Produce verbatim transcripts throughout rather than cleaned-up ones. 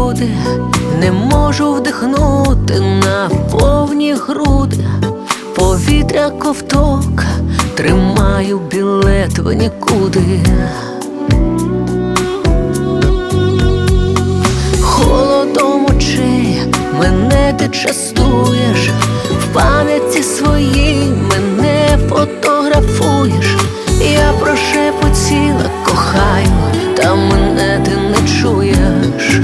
люди, не можу вдихнути на повні груди. Повітря ковток, тримаю білет в нікуди. Холодом очей мене ти частуєш, в пам'яті своїй мене фотографуєш. Я прошепотіла кохаю, та мене ти не чуєш.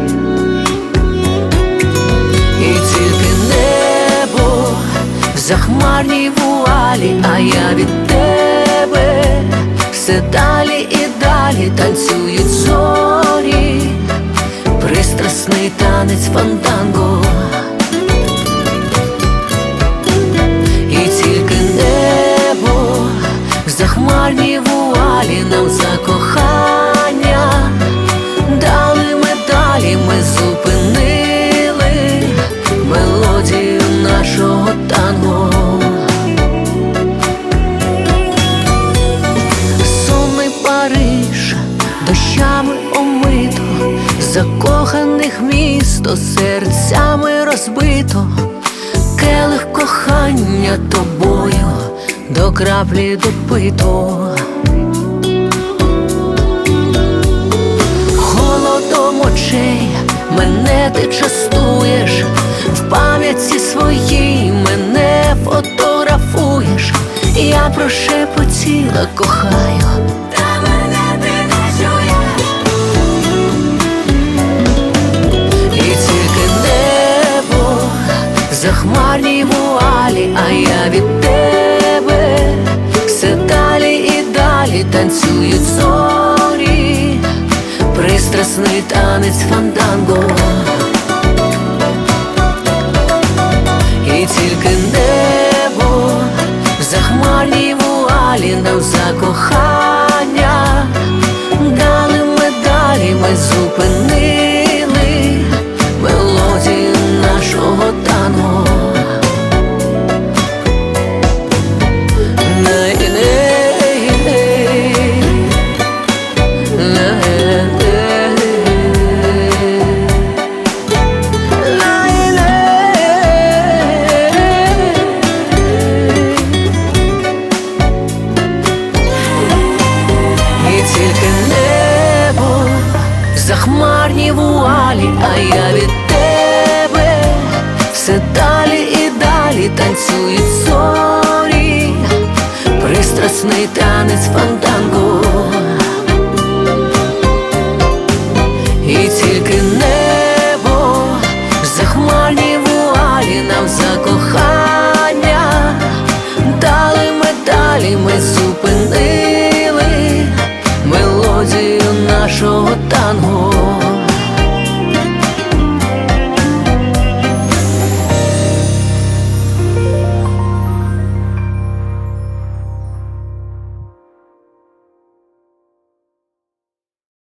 І тільки небо в захмарній вуалі, а я від тебе все далі і далі танцюють зорі, пристрасний танець фанданго. І тільки небо в захмарній вуалі нам за кохання дали медалі, ми зупинили мелодію нашого танго. Сонний Париж дощами омито, закоханих місто серцями розбито, келих кохання тобою до краплі допито. Холодом очей мене ти частуєш, в пам'яті своїй мене фотографуєш. Я прошепотіла кохаю, та мене ти не чуєш. І тільки небо в захмарній вуалі, а я від тебе все далі і далі танцюють зорі, пристрасний танець фанданго. І тільки небо в захмарній вуалі нам за кохання дали медалі, ми зупинили мелодію нашого танго. Захмарні вуалі, а я від тебе все далі і далі танцюють зорі, пристрасний танець фанданго.